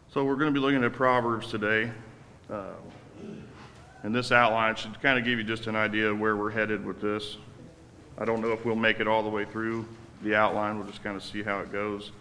So we're going to be looking at Proverbs today. And this outline should kind of give you just an idea of where we're headed with this. I don't know if we'll make it all the way through the outline. We'll just kind of see how it goes.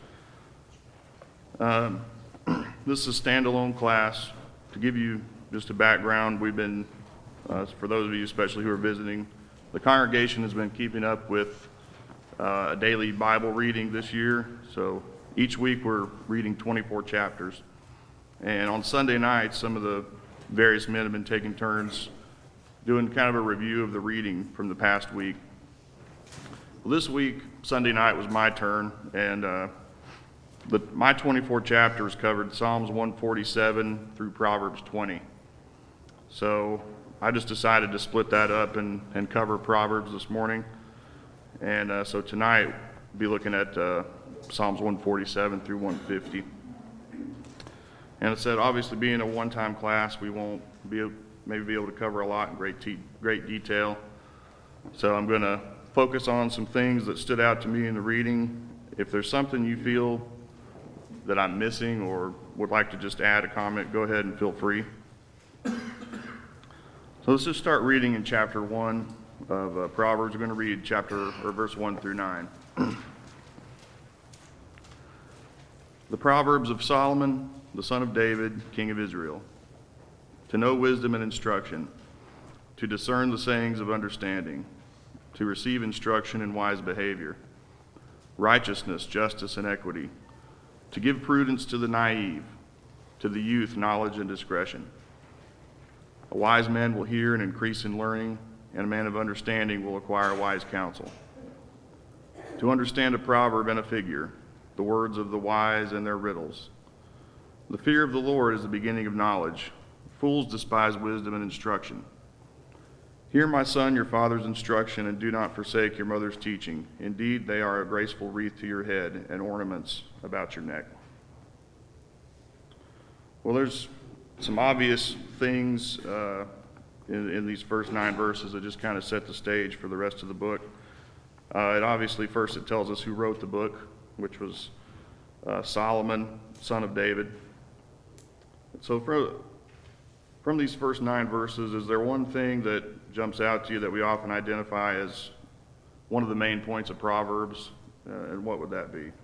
This is a standalone class. To give you just a background, we've been, for those of you especially who are visiting, the congregation has been keeping up with a daily Bible reading this year. So each week we're reading 24 chapters. And on Sunday nights, some of the various men have been taking turns doing kind of a review of the reading from the past week. Well, this week, Sunday night was my turn, and my 24 chapters covered Psalms 147 through Proverbs 20. So I just decided to split that up and cover Proverbs this morning. And so tonight, we'll be looking at Psalms 147 through 150. And it said, obviously, being a one-time class, we won't maybe be able to cover a lot in great detail. So I'm going to focus on some things that stood out to me in the reading. If there's something you feel that I'm missing or would like to just add a comment, go ahead and feel free. So let's just start reading in chapter 1 of Proverbs. We're going to read verse 1 through 9. The Proverbs of Solomon, the son of David, king of Israel, to know wisdom and instruction, to discern the sayings of understanding, to receive instruction in wise behavior, righteousness, justice, and equity, to give prudence to the naive, to the youth knowledge and discretion. A wise man will hear and increase in learning, and a man of understanding will acquire wise counsel. To understand a proverb and a figure, the words of the wise and their riddles. The fear of the Lord is the beginning of knowledge. Fools despise wisdom and instruction. Hear, my son, your father's instruction, and do not forsake your mother's teaching. Indeed, they are a graceful wreath to your head and ornaments about your neck. Well, there's some obvious things in these first 9 verses that just kind of set the stage for the rest of the book. First it tells us who wrote the book, which was Solomon, son of David. So from these first 9 verses, is there one thing that jumps out to you that we often identify as one of the main points of Proverbs? And what would that be?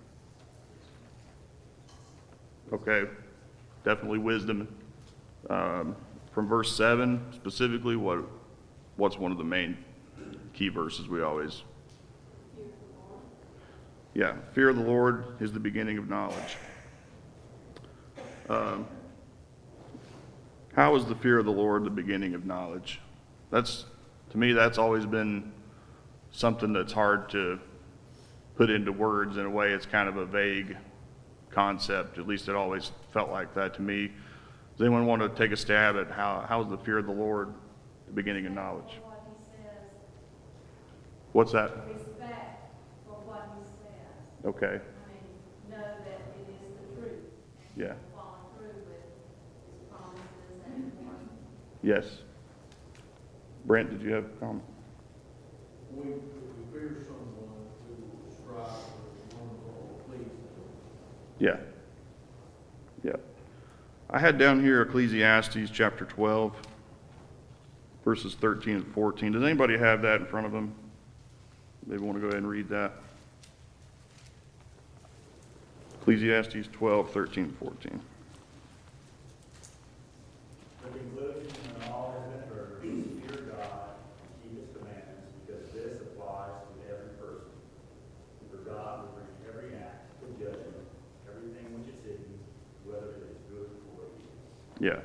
Okay, definitely wisdom. From verse 7 specifically, what's one of the main key verses we always... Yeah, fear of the Lord is the beginning of knowledge. How is the fear of the Lord the beginning of knowledge? To me, that's always been something that's hard to put into words. In a way, it's kind of a vague concept. At least it always felt like that to me. Does anyone want to take a stab at how is the fear of the Lord the beginning of knowledge? What he says. What's that? Respect for what he says. Okay. I mean, know that it is the truth. Yeah. Follow through with his promises and more. Yes. Brent, did you have a comment? We fear someone who will strive for one who please them. Yeah. Yeah. I had down here Ecclesiastes chapter 12, verses 13 and 14. Does anybody have that in front of them? Maybe want to go ahead and read that. Ecclesiastes 12, 13 and 14. The conclusion when all has been heard is to fear God and keep his commandments, because this applies to every person. For God will bring every act to judgment, everything which is hidden, whether it is good or evil. Yeah.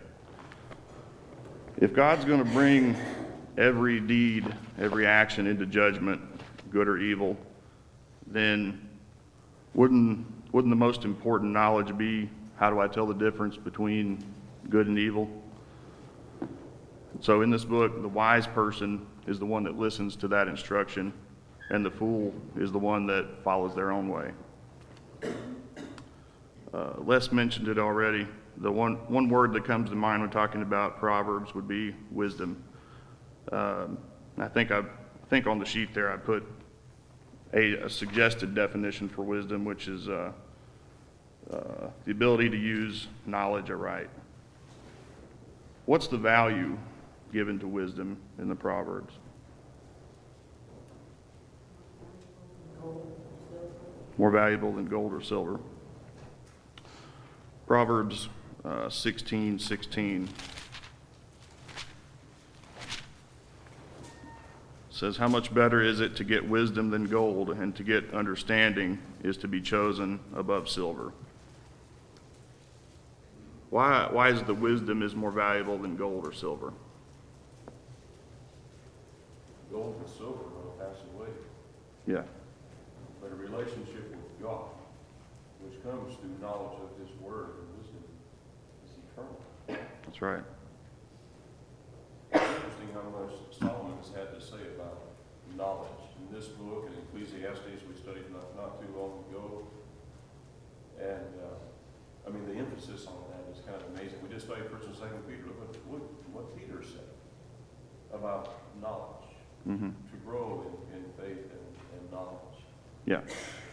If God's going to bring every deed, every action into judgment, good or evil, then wouldn't the most important knowledge be, how do I tell the difference between good and evil? So in this book, the wise person is the one that listens to that instruction, and the fool is the one that follows their own way. Les mentioned it already. The one word that comes to mind when talking about Proverbs would be wisdom. I think on the sheet there I put a suggested definition for wisdom, which is the ability to use knowledge aright. What's the value given to wisdom in the Proverbs? More valuable than gold or silver. Proverbs 16:16 says, "How much better is it to get wisdom than gold, and to get understanding is to be chosen above silver." Why is it that wisdom is more valuable than gold or silver? Gold and silver will pass away, Yeah, but a relationship with God, which comes through knowledge of His Word and wisdom, is eternal. that's right. It's interesting how much Solomon has had to say about knowledge. In this book, in Ecclesiastes, we studied not too long ago, and I mean, the emphasis on that is kind of amazing. We just studied 1st and 2nd Peter. Look what Peter said about knowledge, to grow in faith and knowledge. Yeah.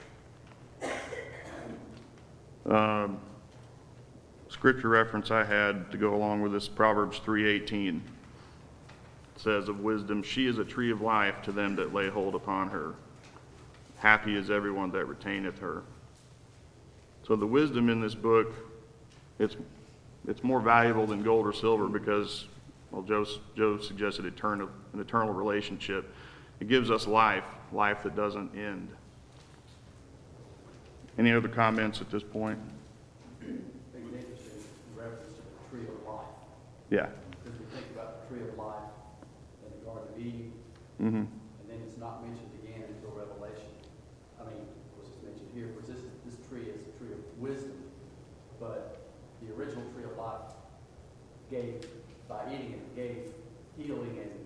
Scripture reference I had to go along with this, Proverbs 3:18. It says of wisdom, "She is a tree of life to them that lay hold upon her. Happy is everyone that retaineth her." So the wisdom in this book, it's more valuable than gold or silver because, well, Joe suggested an eternal relationship. It gives us life that doesn't end. Any other comments at this point? I think it's interesting in reference to the tree of life. Yeah. Because we think about the tree of life in the Garden of Eden, Mm-hmm. and then it's not mentioned again until Revelation. I mean, of course, it's mentioned here, because this tree is a tree of wisdom, but the original tree of life gave, by eating it, gave healing and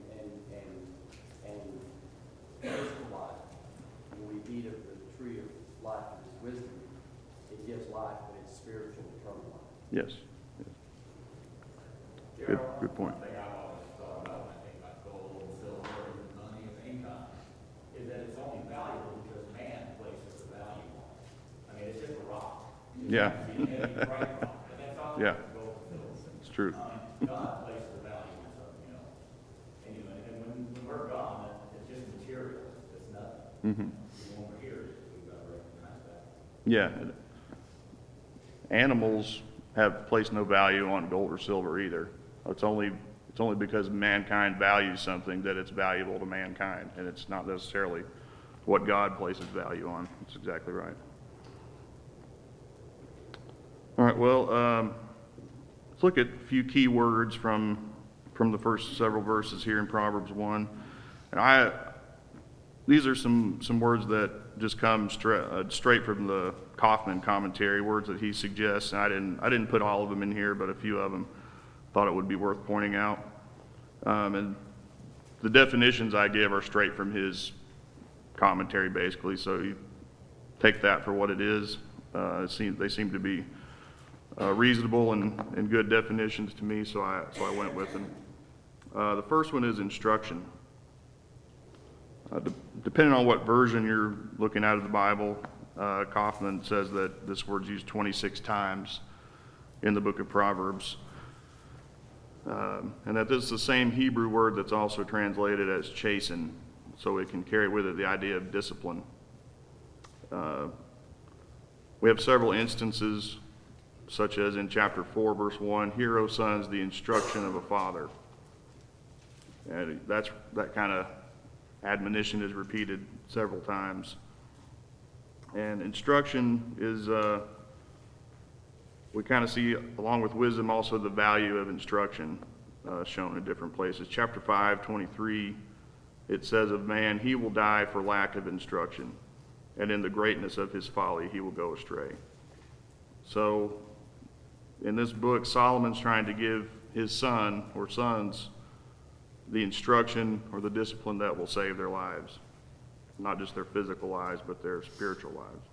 physical life. When we eat of the tree of life, which is wisdom, it gives life, but it's spiritual, eternal life. Yes. Good point. One thing I've always thought about when I think about gold, silver, and money of any kind, is that it's only valuable because man places the value on it. I mean, it's just a rock. Yeah. It's a heavy, bright rock, but that's all Yeah. gold and silver. It's true. God places the value on something else. And when we're gone, it's just material. It's nothing. When we're here, we've got to recognize that. Yeah. Animals have placed no value on gold or silver either. It's only because mankind values something that it's valuable to mankind, and it's not necessarily what God places value on. That's exactly right. All right, well, let's look at a few key words from the first several verses here in Proverbs 1. And these are some words that just come straight from the Kaufman commentary, words that he suggests. And I didn't put all of them in here, but a few of them thought it would be worth pointing out. And the definitions I give are straight from his commentary, basically. So you take that for what it is. They seem to be reasonable and good definitions to me, so I went with them. The first one is instruction. Depending on what version you're looking at of the Bible, Kaufman says that this word's used 26 times in the book of Proverbs. And that this is the same Hebrew word that's also translated as chasten, so it can carry with it the idea of discipline. We have several instances, such as in chapter 4, verse 1, "Hear, O sons, the instruction of a father." And that kind of admonition is repeated several times. And instruction is, we kind of see, along with wisdom, also the value of instruction shown in different places. Chapter 5:23, it says of man, "He will die for lack of instruction, and in the greatness of his folly he will go astray." So in this book, Solomon's trying to give his son or sons the instruction or the discipline that will save their lives. Not just their physical lives, but their spiritual lives.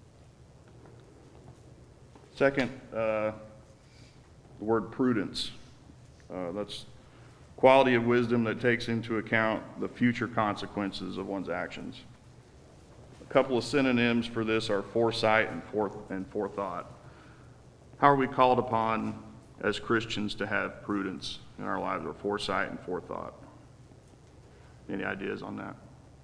Second, the word prudence. That's quality of wisdom that takes into account the future consequences of one's actions. A couple of synonyms for this are foresight and forethought. how are we called upon as Christians to have prudence in our lives, or foresight and forethought? Any ideas on that?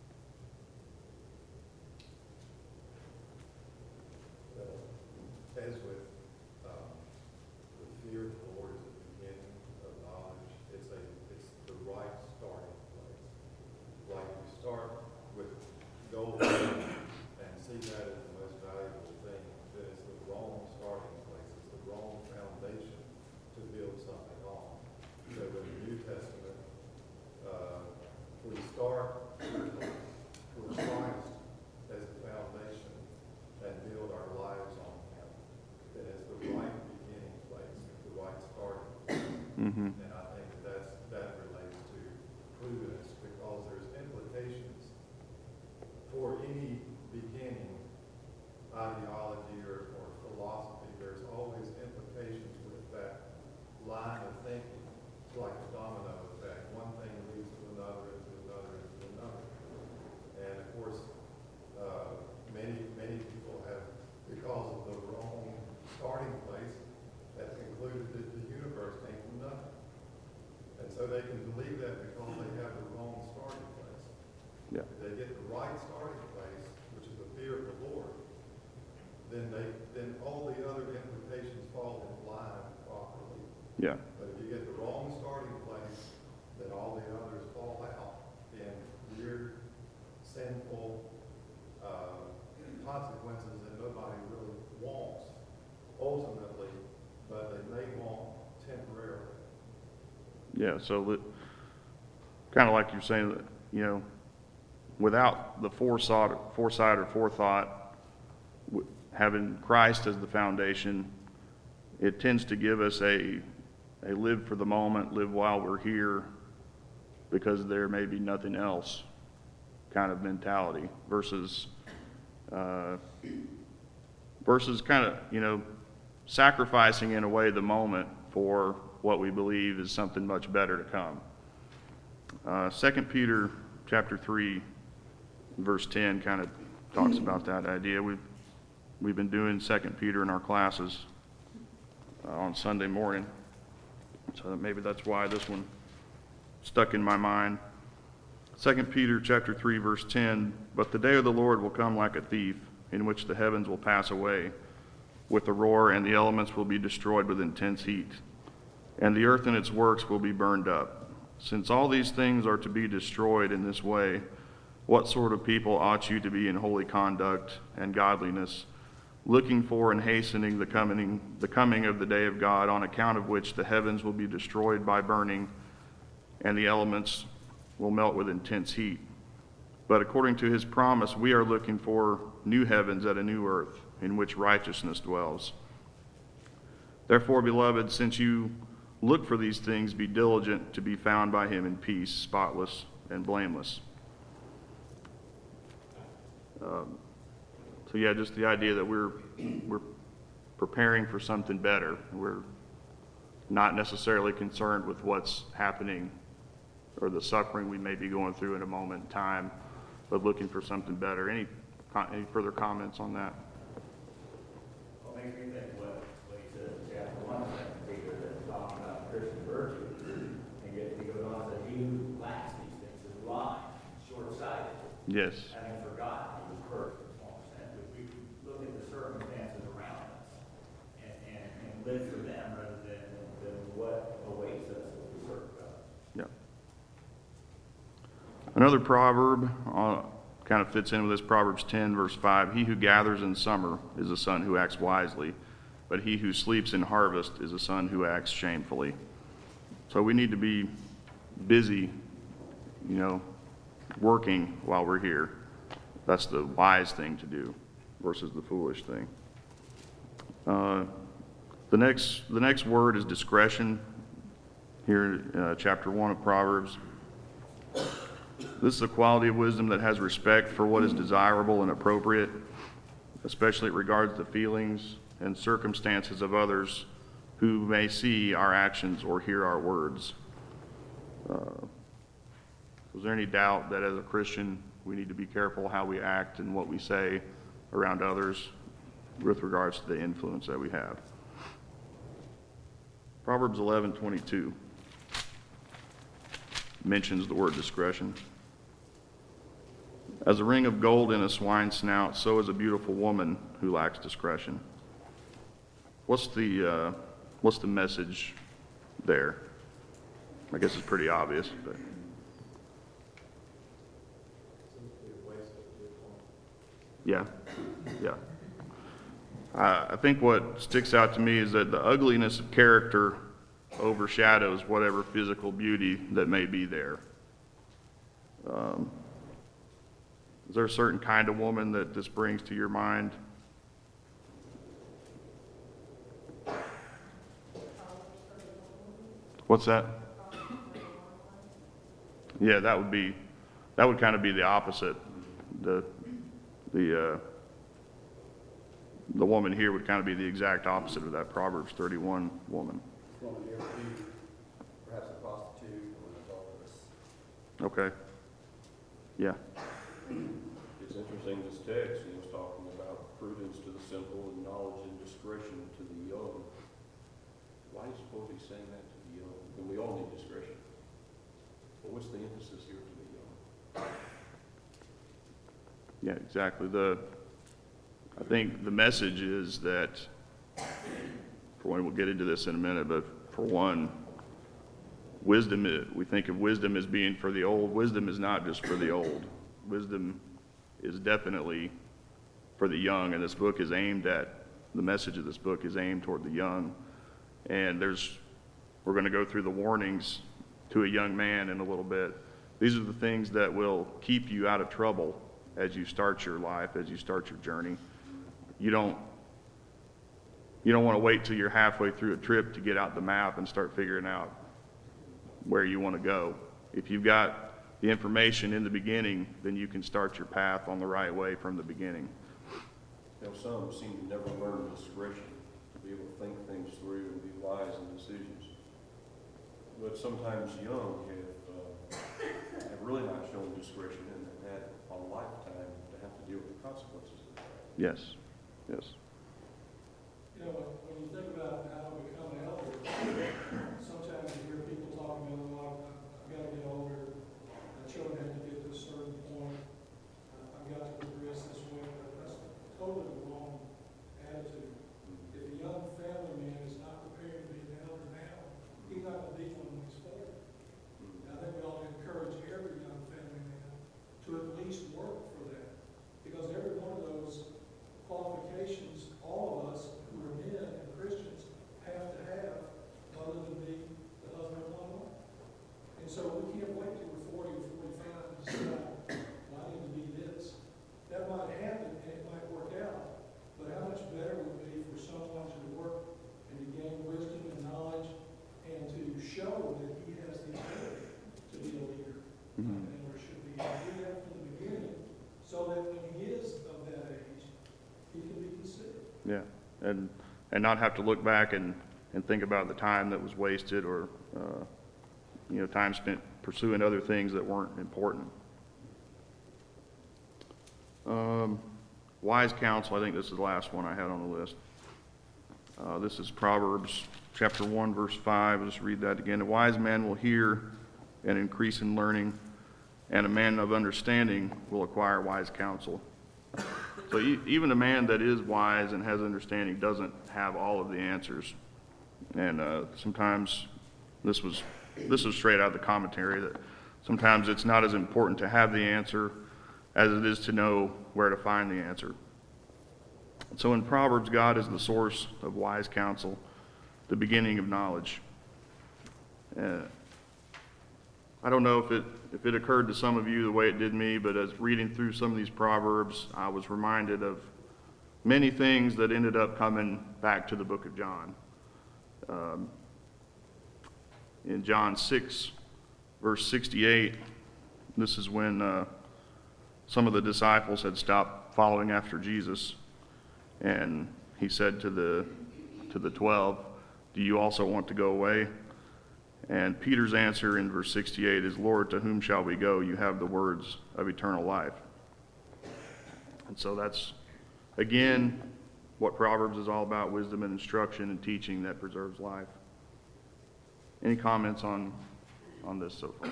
As with the fear of the Lord is the beginning of knowledge. It's the right starting place. Like you start with gold and see that as the most valuable thing, then it's the wrong starting place. It's the wrong foundation to build something on. So in the New Testament, we start with Christ as the foundation and build our lives on Him. That is the right beginning place, the right starting place. Mm-hmm. And I think that relates to prudence, because there's implications for any beginning ideology or philosophy. There's always implications with that line of thinking. It's like a domino effect. One thing leads to another, and to another, and to another. And of course, many people have, because of the wrong starting place, have concluded that the universe came from nothing. And so they can believe that because they have the wrong starting place. Yeah. If they get the right starting place, which is the fear of the Lord, then all the other implications fall in line properly. Yeah. But if you get the wrong starting place, then all the others fall out in weird, sinful consequences that nobody really wants ultimately, but they may want temporarily. Yeah, so kind of like you're saying, that, you know, without the foresight or forethought, having Christ as the foundation, it tends to give us a live for the moment, live while we're here, because there may be nothing else kind of mentality versus kind of, you know, sacrificing in a way the moment for what we believe is something much better to come. 2 Peter chapter 3, verse 10 kind of talks about that idea. We've been doing 2 Peter in our classes on Sunday morning, so maybe that's why this one stuck in my mind. 2 Peter chapter 3, verse 10, "But the day of the Lord will come like a thief, in which the heavens will pass away with a roar, and the elements will be destroyed with intense heat, and the earth and its works will be burned up. Since all these things are to be destroyed in this way, what sort of people ought you to be in holy conduct and godliness, looking for and hastening the coming of the day of God, on account of which the heavens will be destroyed by burning, and the elements will melt with intense heat. But according to His promise, we are looking for new heavens and a new earth, in which righteousness dwells. Therefore, beloved, since you look for these things, be diligent to be found by Him in peace, spotless and blameless." So yeah, just the idea that we're preparing for something better. We're not necessarily concerned with what's happening or the suffering we may be going through in a moment in time, but looking for something better. Any further comments on that? Well, it makes me think what he says in chapter 1 of 2 Peter, that's talking about Christian virtue. And yet he goes on to say, he who lacks these things is blind, short-sighted, Yes. having forgotten he was perfect in small sense. If we look at the circumstances around us and live for them rather than what awaits us as we serve God. Yeah. Another proverb kind of fits in with this, Proverbs 10, verse 5. "He who gathers in summer is a son who acts wisely, but he who sleeps in harvest is a son who acts shamefully." So we need to be busy, you know, working while we're here. That's the wise thing to do versus the foolish thing. The next word is discretion. Here, chapter 1 of Proverbs. This is a quality of wisdom that has respect for what is desirable and appropriate, especially in regards to the feelings and circumstances of others who may see our actions or hear our words. Was there any doubt that as a Christian we need to be careful how we act and what we say around others with regards to the influence that we have? Proverbs 11:22 mentions the word discretion. As a ring of gold in a swine's snout, so is a beautiful woman who lacks discretion. What's the message there? I guess it's pretty obvious, but Seems to be a waste of a good point. yeah. I think what sticks out to me is that the ugliness of character overshadows whatever physical beauty that may be there. Is there a certain kind of woman that this brings to your mind? What's that? Yeah, that would kind of be the opposite. The woman here would kind of be the exact opposite of that Proverbs 31 woman. This woman here would be perhaps a prostitute or an adulteress. Okay. Yeah. It's interesting, this text is talking about prudence to the simple and knowledge and discretion to the young. Why do you suppose he's saying that to the young? And we all need discretion. But what's the emphasis here to the young? Yeah, exactly. I think the message is that, for one, we'll get into this in a minute, but for one, we think of wisdom as being for the old. Wisdom is not just for the old. Wisdom is definitely for the young, and the message of this book is aimed toward the young. And we're going to go through the warnings to a young man in a little bit. These are the things that will keep you out of trouble as you start your life, as you start your journey. You don't want to wait till you're halfway through a trip to get out the map and start figuring out where you want to go. If you've got the information in the beginning, then you can start your path on the right way from the beginning. You know, some seem to never learn discretion, to be able to think things through and be wise in decisions. But sometimes young have really not shown discretion and have had a lifetime to have to deal with the consequences of that. Yes. You know, when you think about how to become an elder, sometimes you hear people talking about, I've got to get older, my children have to get to a certain point, I've got to progress this way, but that's totally the wrong attitude. If a young family man is not prepared to be an elder now, he's not going to be one when he's 40. And I think we ought to encourage every young family man to at least work for that, because every one of those qualifications, all of us who are men and Christians have to have, other than be the husband of one wife. And so we can't wait till we're 40 or 45 and decide, well, I need to be this. That might happen and it might work out, but how much better would it be for someone to work and to gain wisdom and knowledge and to show that he has the ability to be a leader, and or should be. Do that from the beginning, so that when he is of that age, he can be considered. Yeah. And not have to look back and think about the time that was wasted or time spent pursuing other things that weren't important. Wise counsel, I think this is the last one I had on the list. This is Proverbs chapter 1, verse 5. I'll just read that again. A wise man will hear and increase in learning, and a man of understanding will acquire wise counsel. So even a man that is wise and has understanding doesn't have all of the answers. And sometimes this was straight out of the commentary, that sometimes it's not as important to have the answer as it is to know where to find the answer. So in Proverbs, God is the source of wise counsel, the beginning of knowledge. I don't know if it occurred to some of you the way it did me, but as reading through some of these Proverbs, I was reminded of many things that ended up coming back to the book of John. In John 6, verse 68, this is when some of the disciples had stopped following after Jesus, and he said to the 12, "Do you also want to go away?" And Peter's answer in verse 68 is, "Lord, to whom shall we go? You have the words of eternal life." And so that's, again, what Proverbs is all about: wisdom and instruction and teaching that preserves life. Any comments on this so far?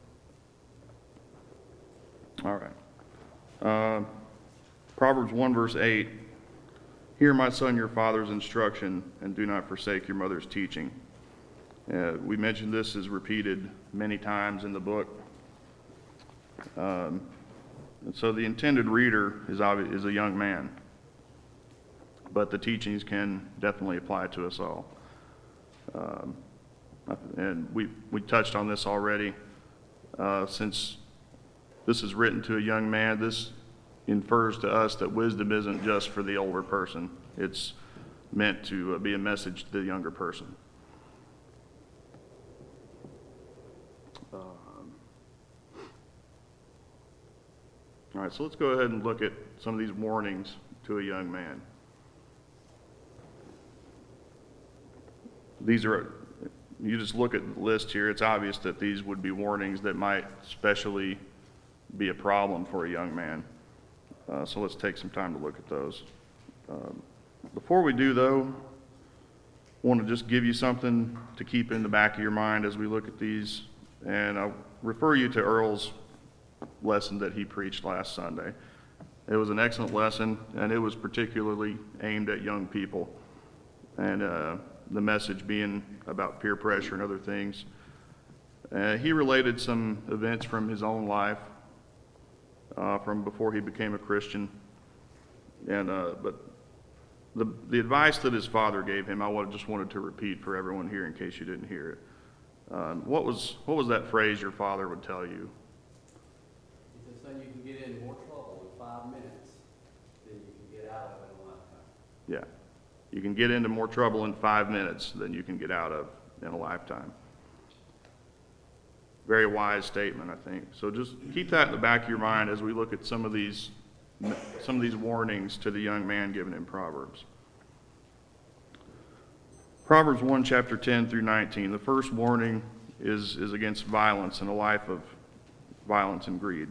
All right. Proverbs 1 verse 8, hear, my son, your father's instruction, and do not forsake your mother's teaching. We mentioned this is repeated many times in the book. And so the intended reader is a young man, but the teachings can definitely apply to us all. And we touched on this already. Since this is written to a young man, this infers to us that wisdom isn't just for the older person. It's meant to be a message to the younger person. All right, so let's go ahead and look at some of these warnings to a young man. These are, you just look at the list here, it's obvious that these would be warnings that might especially be a problem for a young man. So let's take some time to look at those. Before we do, though, I want to just give you something to keep in the back of your mind as we look at these. And I'll refer you to Earl's lesson that he preached last Sunday. It was an excellent lesson, and it was particularly aimed at young people. And the message being about peer pressure and other things. He related some events from his own life, from before he became a Christian. And but the advice that his father gave him, just wanted to repeat for everyone here in case you didn't hear it. What was that phrase your father would tell you? He said, son, you can get in more trouble in 5 minutes than you can get out of it in a lifetime. Yeah. You can get into more trouble in 5 minutes than you can get out of in a lifetime. Very wise statement, I think. So just keep that in the back of your mind as we look at some of these warnings to the young man given in Proverbs. Proverbs 1, chapter 10 through 19. The first warning is against violence and a life of violence and greed.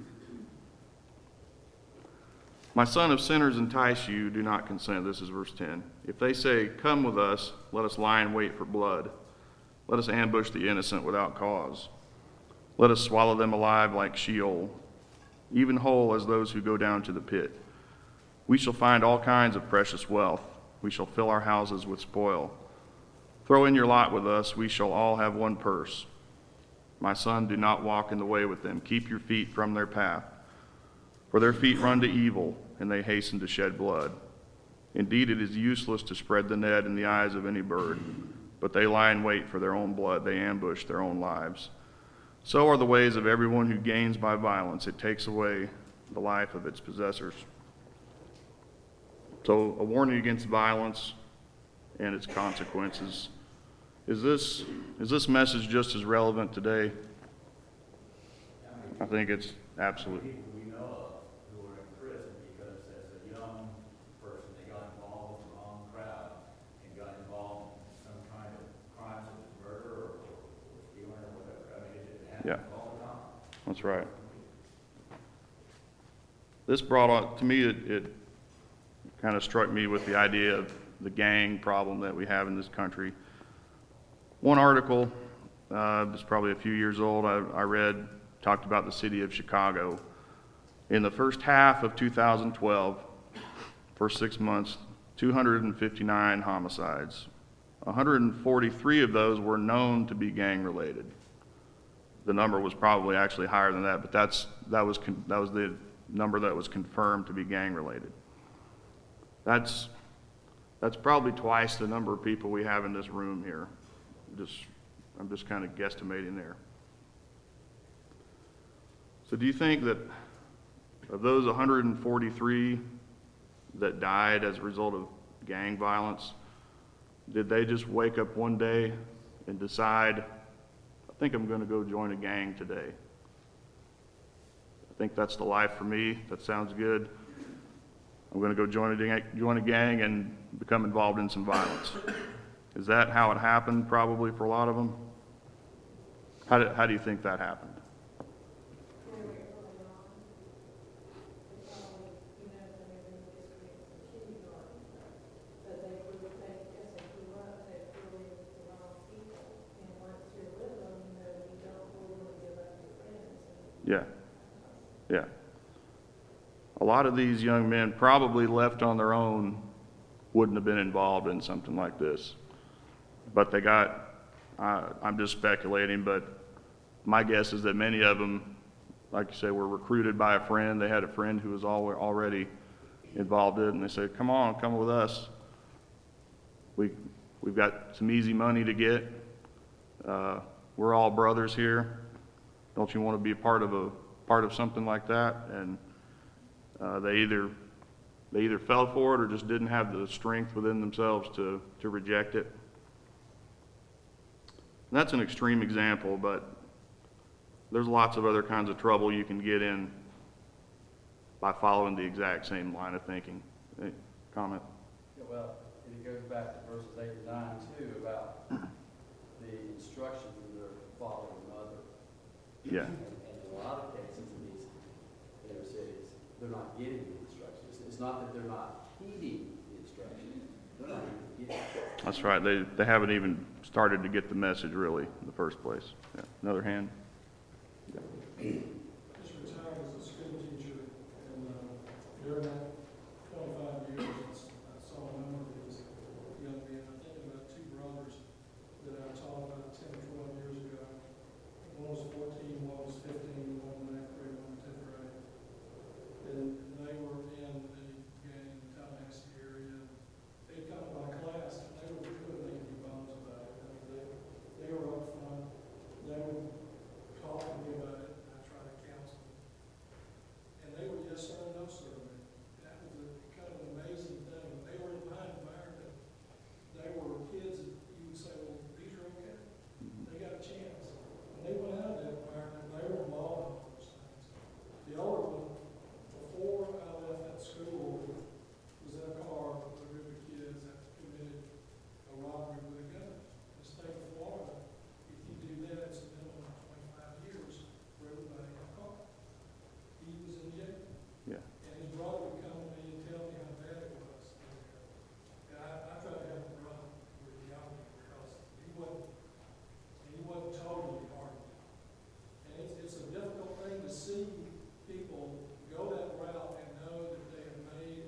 My son, if sinners entice you, do not consent. This is verse 10. If they say, come with us, let us lie in wait for blood. Let us ambush the innocent without cause. Let us swallow them alive like Sheol, even whole as those who go down to the pit. We shall find all kinds of precious wealth. We shall fill our houses with spoil. Throw in your lot with us. We shall all have one purse. My son, do not walk in the way with them. Keep your feet from their path. For their feet run to evil, and they hasten to shed blood. Indeed, it is useless to spread the net in the eyes of any bird, but they lie in wait for their own blood. They ambush their own lives. So are the ways of everyone who gains by violence. It takes away the life of its possessors. So a warning against violence and its consequences. Is this message just as relevant today? I think it's absolutely. People we know of who are in prison because as a young person, they got involved with the wrong crowd and got involved in some kind of crime such as murder or stealing or whatever. I mean, it happens all the time. That's right. This brought on, to me, it kind of struck me with the idea of the gang problem that we have in this country. One article, it's probably a few years old, I read, talked about the city of Chicago. In the first half of 2012, for 6 months, 259 homicides. 143 of those were known to be gang-related. The number was probably actually higher than that, but that was the number that was confirmed to be gang-related. That's probably twice the number of people we have in this room here. I'm just kind of guesstimating there. So do you think that of those 143 that died as a result of gang violence, did they just wake up one day and decide, I think I'm going to go join a gang today? I think that's the life for me. That sounds good. I'm going to go join a gang and become involved in some violence. Is that how it happened? Probably for a lot of them. How do you think that happened? But they grew up, as they grew up, they grew with the wrong people, and once you're Yeah, yeah. A lot of these young men, probably left on their own, wouldn't have been involved in something like this. But they got, I'm just speculating, but my guess is that many of them, like you say, were recruited by a friend. They had a friend who was already involved in it, and they said, come on, come with us. We've got some easy money to get. We're all brothers here. Don't you want to be a part of something like that? And they either fell for it or just didn't have the strength within themselves to reject it. And that's an extreme example, but there's lots of other kinds of trouble you can get in by following the exact same line of thinking. Any comment? Yeah, well, it goes back to verses 8 and 9 too, about the instruction from their father and mother. Yeah. And in a lot of cases in these inner cities, they're not getting the instructions. It's not that they're not heeding the instruction. They're not even getting it. That's right. They haven't even started to get the message really in the first place. Yeah. Another hand? Just retired as a school teacher, and during that 25 years, I saw a number of these young men. I'm thinking about two brothers that I taught about 10 or 12 years ago. One was 14, one was 15, one in 9th grade, one in 10th grade. And they were in the gang in the Tallahassee area. They'd come to my class, and they couldn't make any bones about it. I mean, they were up front. They would talk to me about it. I tried to counsel them. And they were yes sir, no sir. That was kind of an amazing thing. They were in my environment. They were kids that you would say, well, these are okay. They got a chance. When they went out of that environment, they were involved in all those things. The older one, before I left that school, was in a car with a group of kids that committed a robbery with a gun. In the state of Florida, if you do that, it's a minimum of 25 years for everybody in the car. He was in jail. Yeah. And his brother would come to me and tell me how bad it was. And I tried to help the brother with the young because he wasn't totally hardened. And it's a difficult thing to see people go that route and know that they have made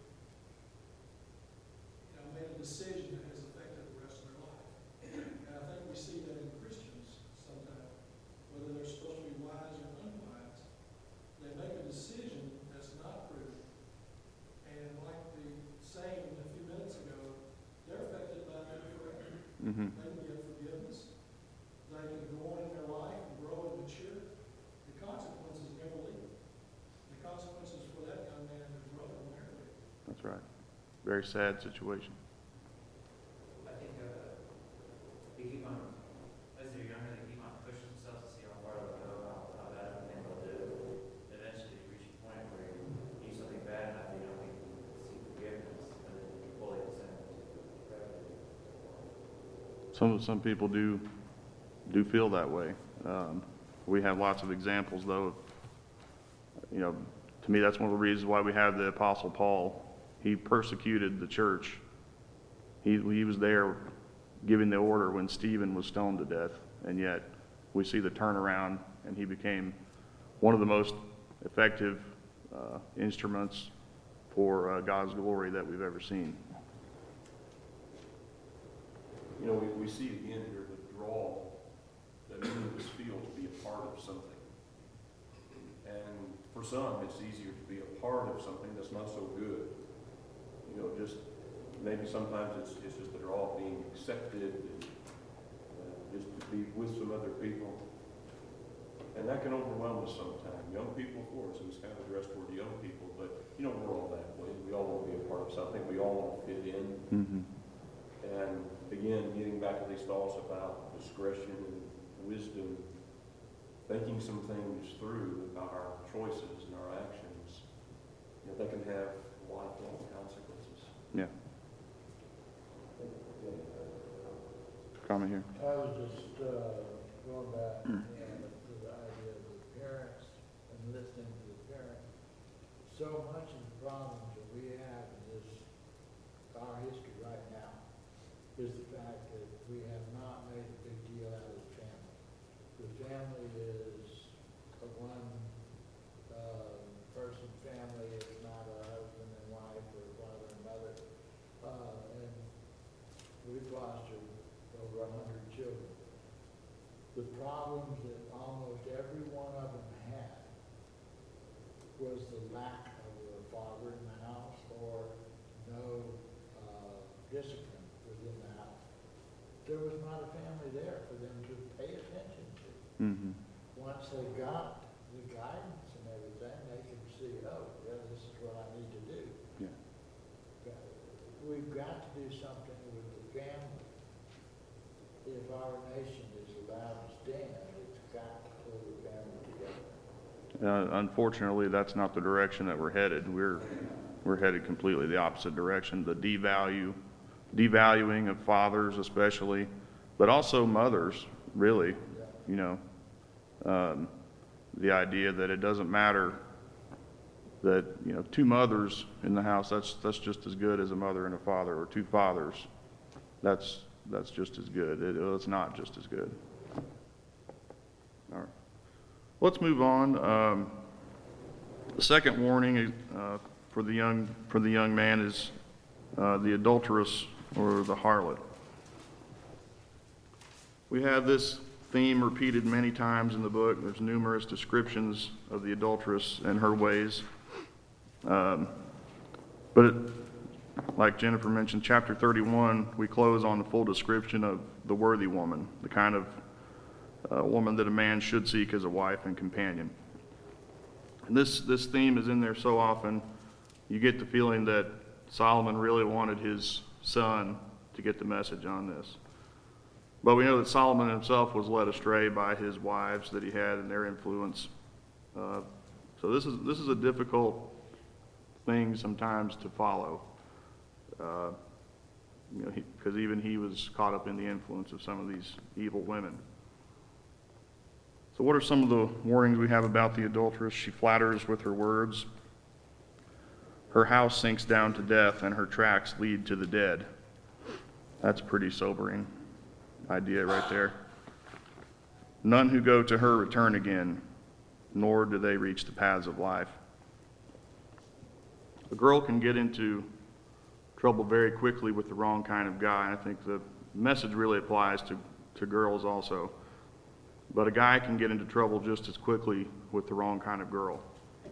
a decision that has affected the rest of their life. And I think we see that in Christians sometimes, whether they're supposed to be wise or unwise. They make a decision that's not proven. And like the saying a few minutes ago, they're affected by their correction. Mm-hmm. They can get forgiveness. They can go on in their life and grow and mature. The consequences never leave. The consequences for that young man and his brother will never leave. That's right. Very sad situation. I think they keep on, as they're younger, they keep on pushing themselves to see how far they'll go, how bad of a thing they'll do. Eventually, you reach a point where you do something bad enough, you don't even seek forgiveness, and then you fully descend into gravity. Some people do feel that way. We have lots of examples, though. To me, that's one of the reasons why we have the Apostle Paul. He persecuted the church. He was there giving the order when Stephen was stoned to death, and yet we see the turnaround, and he became one of the most effective instruments for God's glory that we've ever seen. We see again here the draw that many of us feel to be a part of something. And for some, it's easier to be a part of something that's not so good. Just maybe sometimes it's just the draw of being accepted, and, just to be with some other people. And that can overwhelm us sometimes. Young people, of course, it was kind of addressed toward young people, but we're all that way. We all want to be a part of something. We all want to fit in. Mm-hmm. And again, getting back to these thoughts about discretion and wisdom, thinking some things through about our choices and our actions, they can have lifelong consequences. Yeah. Comment here. I was just going back to the idea of the parents and listening to the parents. So much of the problems that we have in our history right now is the fact that we have not made a big deal out of the family. The family is the one the problems that almost every one of them had was the lack of a father in the house or no discipline within the house. There was not a family there for them to pay attention to. Mm-hmm. Once they got the guidance and everything, they could see, oh, yeah, this is what I need to do. Yeah. We've got to do something with the family. If our nation is allowed to stand, it's got to pull the family together. Unfortunately, that's not the direction that we're headed. We're headed completely the opposite direction. The devaluing of fathers especially, but also mothers, really. You know, the idea that it doesn't matter that, you know, two mothers in the house, that's just as good as a mother and a father, or two fathers. That's just as good. It's not just as good. All right. Let's move on. The second warning for the young man is the adulteress or the harlot. We have this theme repeated many times in the book. There's numerous descriptions of the adulteress and her ways. Like Jennifer mentioned, chapter 31, we close on the full description of the worthy woman, the kind of woman that a man should seek as a wife and companion. And this theme is in there so often, you get the feeling that Solomon really wanted his son to get the message on this. But we know that Solomon himself was led astray by his wives that he had and their influence. So this is a difficult thing sometimes to follow. Because even he was caught up in the influence of some of these evil women. So what are some of the warnings we have about the adulteress? She flatters with her words. Her house sinks down to death, and her tracks lead to the dead. That's a pretty sobering idea right there. None who go to her return again, nor do they reach the paths of life. A girl can get into trouble very quickly with the wrong kind of guy, and I think the message really applies to girls also. But a guy can get into trouble just as quickly with the wrong kind of girl.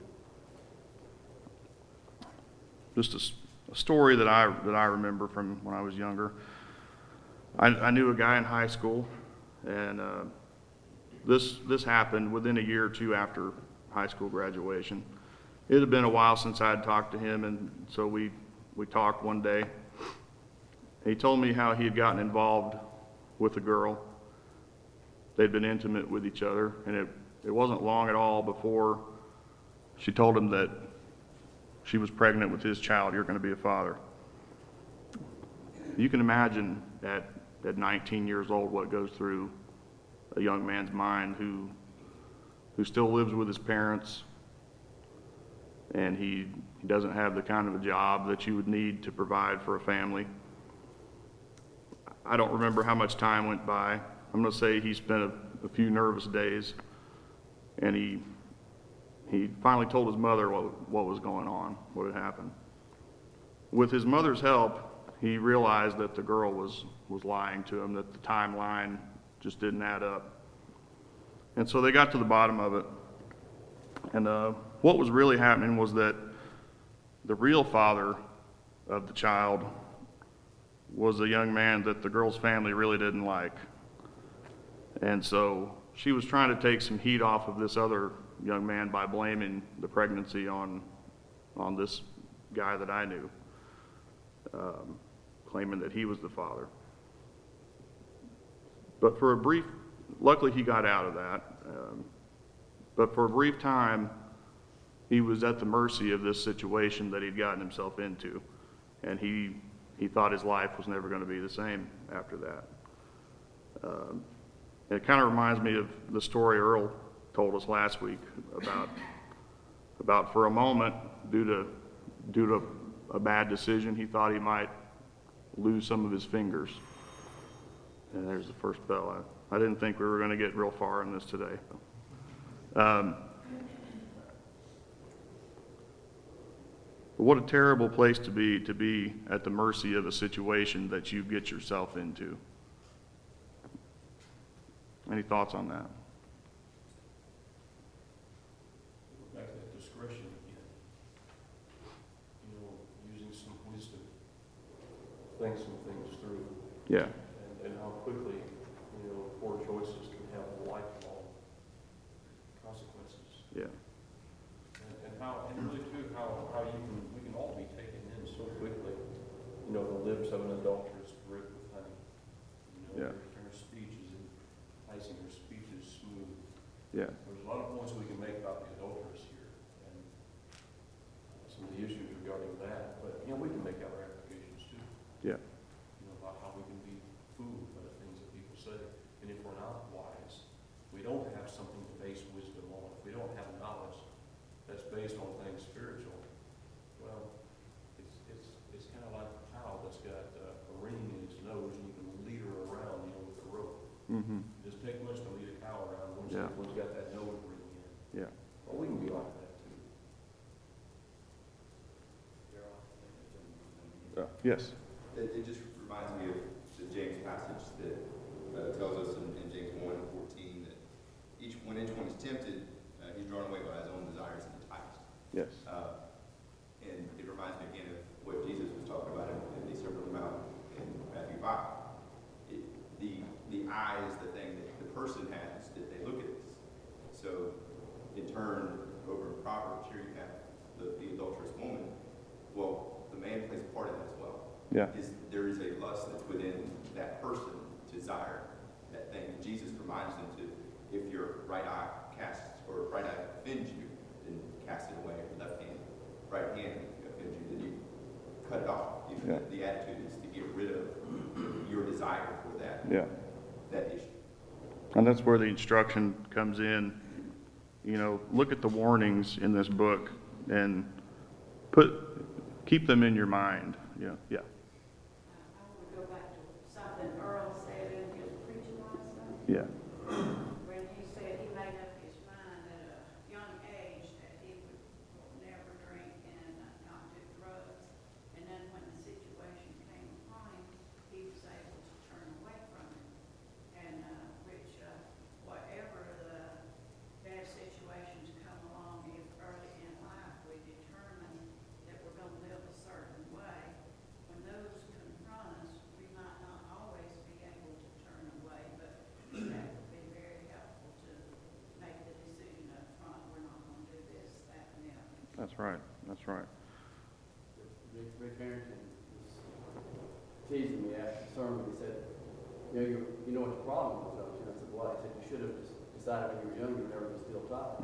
Just a story that I remember from when I was younger. I knew a guy in high school, and this happened within a year or two after high school graduation. It had been a while since I had talked to him, and so we talked one day. He told me how he had gotten involved with a girl. They'd been intimate with each other, and it wasn't long at all before she told him that she was pregnant with his child. You're going to be a father. You can imagine at 19 years old what goes through a young man's mind who still lives with his parents, and he doesn't have the kind of a job that you would need to provide for a family. I don't remember how much time went by. I'm going to say he spent a few nervous days, and he finally told his mother what was going on, what had happened. With his mother's help, he realized that the girl was lying to him, that the timeline just didn't add up. And so they got to the bottom of it. And what was really happening was that the real father of the child was a young man that the girl's family really didn't like. And so she was trying to take some heat off of this other young man by blaming the pregnancy on this guy that I knew, claiming that he was the father. But for luckily he got out of that. But for a brief time, he was at the mercy of this situation that he'd gotten himself into. And he thought his life was never going to be the same after that. It kind of reminds me of the story Earl told us last week about for a moment, due to a bad decision, he thought he might lose some of his fingers. And there's the first bell. I didn't think we were going to get real far in this today. What a terrible place to be at the mercy of a situation that you get yourself into. Any thoughts on that? Back to that discretion again. You know, using some wisdom, think some things through, Yeah, and how quickly, you know, poor choices can have lifelong consequences. yeah, And how, and really too, how we can all be taken in so quickly. You know, the lips of an adulteress drip with honey. You know, Yeah. her speech is enticing, her speech is smooth. yeah, There's a lot of points we can make about the adulteress here, and some of the issues regarding that, but, you know, we can make our applications too. yeah, You know, about how we can be fooled by the things that people say. And if we're not wise, we don't have something to base wisdom on, if we don't have knowledge that's based on things spiritual, well, it's kind of like a child that's got a ring in his nose and you can lead her around, you know, with a rope. mm-hmm, It doesn't take much to lead a cow around once Yeah. one's got that nose ring in. yeah. Well, we can be like that too. Yes, It just reminds me of the James passage that tells us in James 1:14 that when each one is tempted, he's drawn away by his own desires and enticed. yes, And it reminds me again of what Jesus was talking about in the Sermon on the Mount in Matthew 5. The eye is the thing that the person has that they look at this. So in turn, over in Proverbs, here you have the adulterous woman. Well, the man plays a part in that as well. yeah, There is a lust that's within that person to desire that thing. And Jesus reminds them to, if your right eye offends you, then cast it away. Your right hand offends you, then you cut it off. Yeah. The attitude is to get rid of your desire for that yeah. issue. And that's where the instruction comes in. You know, look at the warnings in this book and keep them in your mind. Yeah, yeah, I want to go back to something Earl said in his preaching last night. yeah, When he said he made up his mind at a young age that he would never drink and not do drugs. And then when the situation came upon him, he was able to turn away from it. And whatever the bad situations come along, if early in life we determine that we're going to live a certain way, when those confront us, we might not always be able to turn away, but that would be very helpful to make the decision up front. We're not going to do this, that, and the other. that's right, that's right. Rick Harrington was teasing me after the sermon. He said, you know what the problem was, don't you? And I said, what? He said, you should have just decided when you were younger you never be still tired.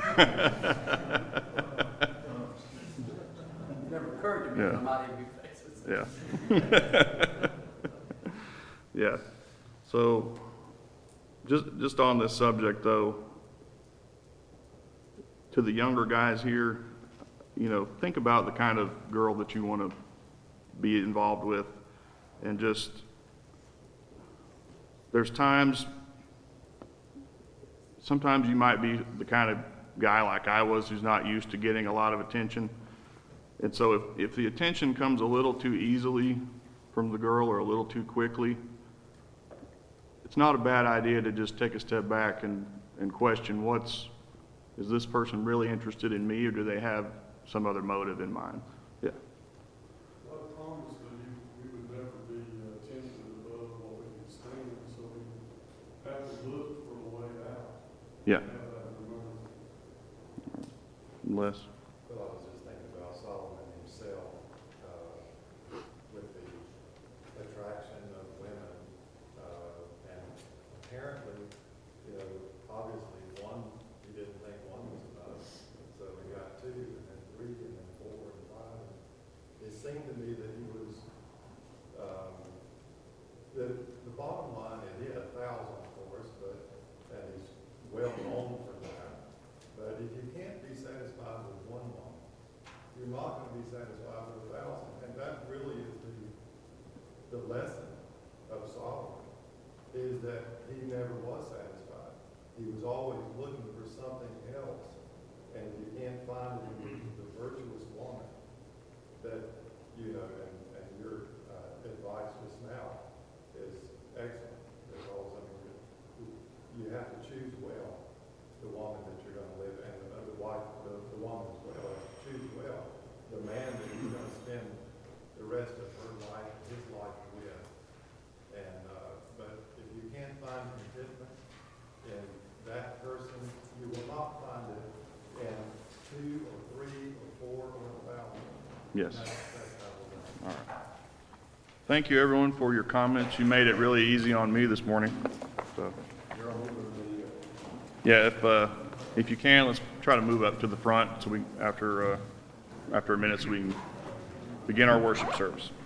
It never occurred to me that I might even be faced with Yeah. Yeah. So, just on this subject though, to the younger guys here, you know, think about the kind of girl that you want to be involved with, and just, sometimes you might be the kind of guy like I was who's not used to getting a lot of attention. And so if the attention comes a little too easily from the girl or a little too quickly, it's not a bad idea to just take a step back and question is this person really interested in me, or do they have some other motive in mind? Yeah. I promise that we would never be tempted above what we can stand, so we have to look for a way out. Yeah. Have that remember. Les? Well, I was just thinking about Solomon himself, with the attraction of women, and apparently, obviously he didn't think one was enough, so we got 2, and then 3, and then 4, and 5. And it seemed to me that he was, the bottom line is he had 1,000, of course, and he's well known for that. But if you can't be satisfied with one woman, you're not going to be satisfied with 1,000. And that really is the lesson of Solomon, is that he never was satisfied. He was always looking for something else. And if you can't find it in the virtuous woman, that, and your advice just now is excellent. Because, have to choose well the woman that you're gonna live, and the wife, the woman as well, choose well the man that you're gonna spend the rest of her life, his life with. And, but if you can't find contentment in that person, you will not find it in 2 or 3 or 4 or 1,000. Yes. That's how we're All right. Thank you, everyone, for your comments. You made it really easy on me this morning. So, yeah, if you can, let's try to move up to the front so we, after a minute, so we can begin our worship service.